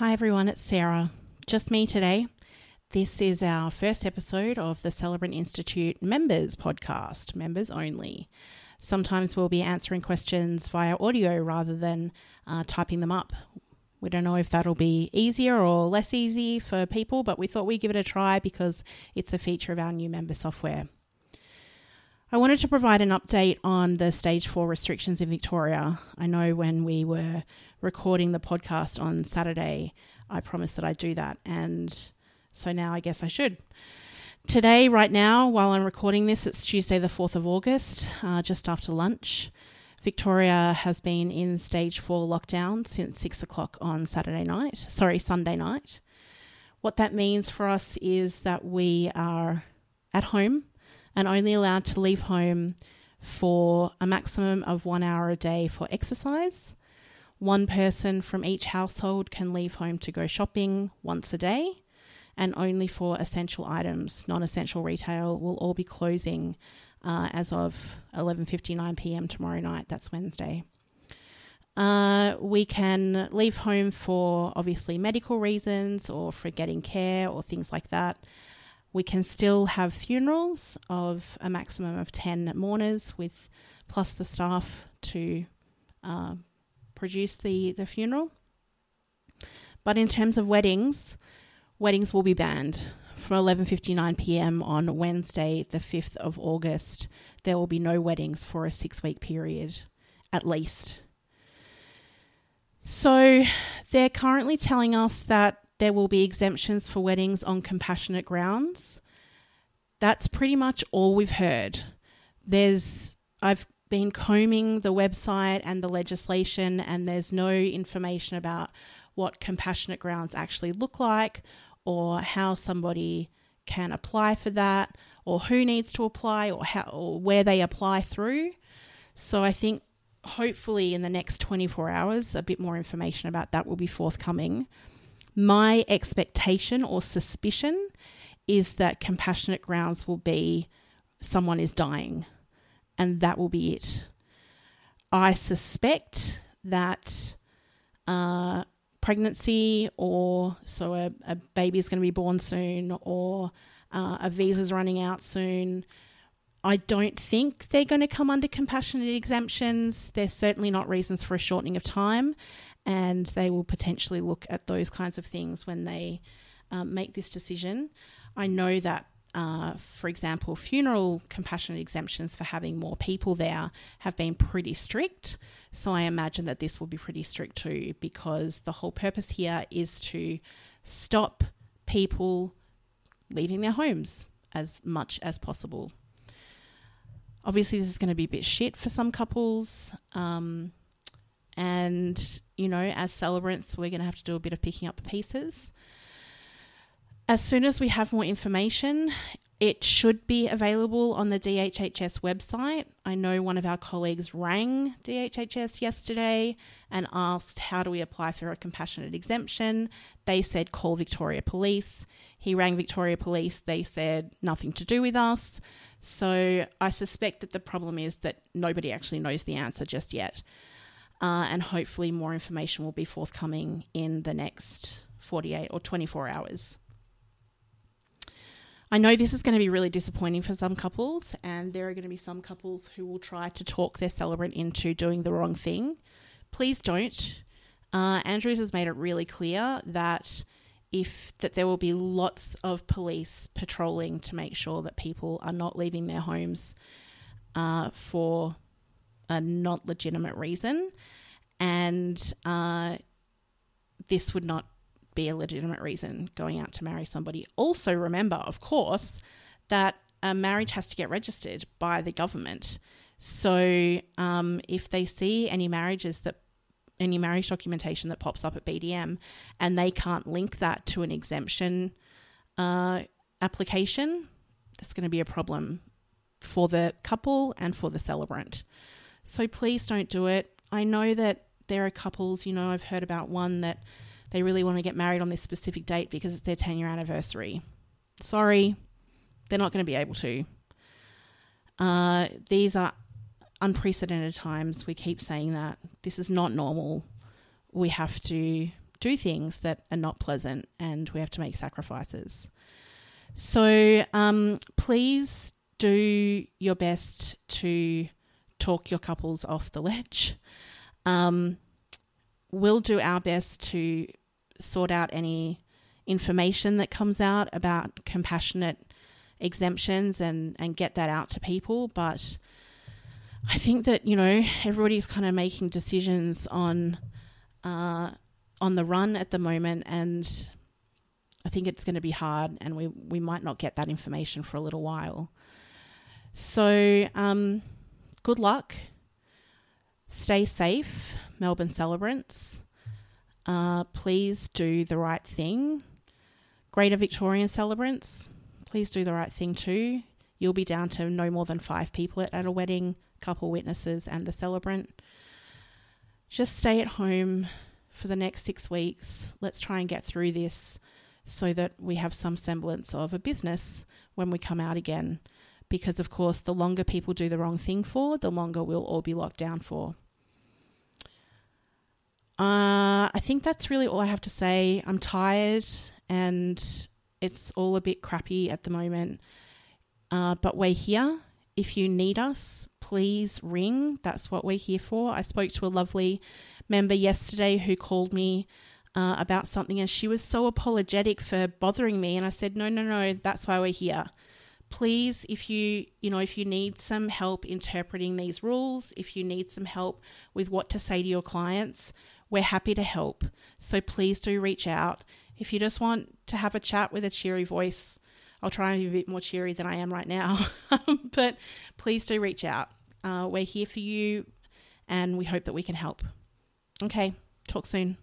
Hi everyone, it's Sarah. Just me today. This is our first episode of the Celebrant Institute Members podcast, members only. Sometimes we'll be answering questions via audio rather than typing them up. We don't know if that'll be easier or less easy for people, but we thought we'd give it a try because it's a feature of our new member software. I wanted to provide an update on the Stage 4 restrictions in Victoria. I know when we were recording the podcast on Saturday, I promised that I'd do that, and so now I guess I should. Today, right now, while I'm recording this, it's Tuesday the 4th of August, just after lunch. Victoria has been in Stage 4 lockdown since 6 o'clock on Sunday night. What that means for us is that we are at home and only allowed to leave home for a maximum of 1 hour a day for exercise. One person from each household can leave home to go shopping once a day, and only for essential items. Non-essential retail will all be closing as of 11:59 p.m. tomorrow night. That's Wednesday. We can leave home for obviously medical reasons or for getting care or things like that. We can still have funerals of a maximum of 10 mourners with plus the staff to produce the funeral. But in terms of weddings will be banned from 11:59 p.m. on Wednesday, the 5th of August. There will be no weddings for a 6-week period, at least. So they're currently telling us that there will be exemptions for weddings on compassionate grounds. That's pretty much all we've heard. I've been combing the website and the legislation, and there's no information about what compassionate grounds actually look like or how somebody can apply for that or who needs to apply or where they apply through. So I think hopefully in the next 24 hours, a bit more information about that will be forthcoming. My expectation or suspicion is that compassionate grounds will be someone is dying, and that will be it. I suspect that pregnancy or a baby is going to be born soon or a visa's running out soon. I don't think they're going to come under compassionate exemptions. There's certainly not reasons for a shortening of time, and they will potentially look at those kinds of things when they make this decision. I know that, for example, funeral compassionate exemptions for having more people there have been pretty strict. So I imagine that this will be pretty strict too, because the whole purpose here is to stop people leaving their homes as much as possible. Obviously, this is going to be a bit shit for some couples. And, you know, as celebrants, we're going to have to do a bit of picking up the pieces. As soon as we have more information, it should be available on the DHHS website. I know one of our colleagues rang DHHS yesterday and asked, how do we apply for a compassionate exemption? They said, call Victoria Police. He rang Victoria Police. They said, nothing to do with us. So I suspect that the problem is that nobody actually knows the answer just yet. And hopefully more information will be forthcoming in the next 48 or 24 hours. I know this is going to be really disappointing for some couples, and there are going to be some couples who will try to talk their celebrant into doing the wrong thing. Please don't. Andrews has made it really clear that there will be lots of police patrolling to make sure that people are not leaving their homes for a not legitimate reason, and this would not be a legitimate reason going out to marry somebody. Also remember, of course, that a marriage has to get registered by the government. So if they see any marriage documentation that pops up at BDM and they can't link that to an exemption application, that's going to be a problem for the couple and for the celebrant. So please don't do it. I know that there are couples, you know, I've heard about one that they really want to get married on this specific date because it's their 10-year anniversary. Sorry, they're not going to be able to. These are unprecedented times. We keep saying that. This is not normal. We have to do things that are not pleasant and we have to make sacrifices. So please do your best to talk your couples off the ledge. We'll do our best to sort out any information that comes out about compassionate exemptions and get that out to people. But I think that, everybody's kind of making decisions on the run at the moment, and I think it's going to be hard, and we might not get that information for a little while. So good luck. Stay safe, Melbourne celebrants. Please do the right thing. Greater Victorian celebrants, please do the right thing too. You'll be down to no more than 5 people at a wedding, couple witnesses and the celebrant. Just stay at home for the next 6 weeks. Let's try and get through this so that we have some semblance of a business when we come out again. Because, of course, the longer people do the wrong thing for, the longer we'll all be locked down for. I think that's really all I have to say. I'm tired and it's all a bit crappy at the moment. But we're here. If you need us, please ring. That's what we're here for. I spoke to a lovely member yesterday who called me about something, and she was so apologetic for bothering me. And I said, no, that's why we're here. Please, if you need some help interpreting these rules, if you need some help with what to say to your clients, we're happy to help. So please do reach out. If you just want to have a chat with a cheery voice, I'll try and be a bit more cheery than I am right now. But please do reach out. We're here for you, and we hope that we can help. Okay, talk soon.